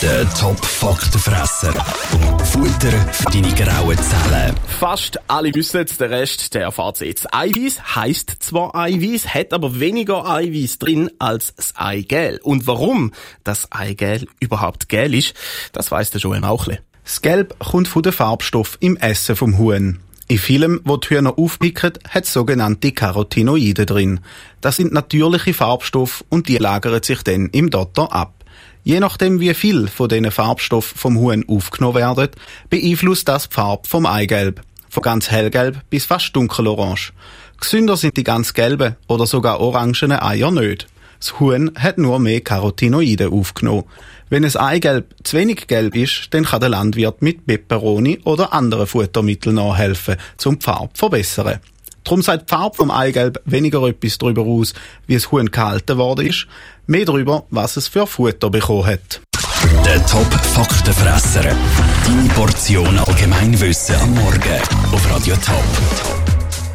Der Top-Faktenfresser. Futter für deine grauen Zellen. Fast alle wissen es, der Rest, der erfahrt jetzt. Eiweiß heisst zwar Eiweiß, hat aber weniger Eiweiß drin als das Eigelb. Und warum das Eigelb überhaupt gelb ist, das weiss der Joel Mauchle. Das Gelb kommt von den Farbstoffen im Essen vom Huhn. In vielem, wo die Hühner aufpicken, hat es sogenannte Carotinoide drin. Das sind natürliche Farbstoffe und die lagern sich dann im Dotter ab. Je nachdem, wie viel von diesen Farbstoffen vom Huhn aufgenommen werden, beeinflusst das die Farbe vom Eigelb. Von ganz hellgelb bis fast dunkelorange. Gesünder sind die ganz gelben oder sogar orangenen Eier nicht. Das Huhn hat nur mehr Carotinoide aufgenommen. Wenn ein Eigelb zu wenig gelb ist, dann kann der Landwirt mit Peperoni oder anderen Futtermitteln nachhelfen, um die Farbe zu verbessern. Darum sagt die Farbe vom Eigelb weniger etwas darüber aus, wie das Huhn gehalten worden ist, mehr darüber, was es für Futter bekommen hat. Der Top-Faktenfresser. Deine Portion Allgemeinwissen am Morgen auf Radio Top.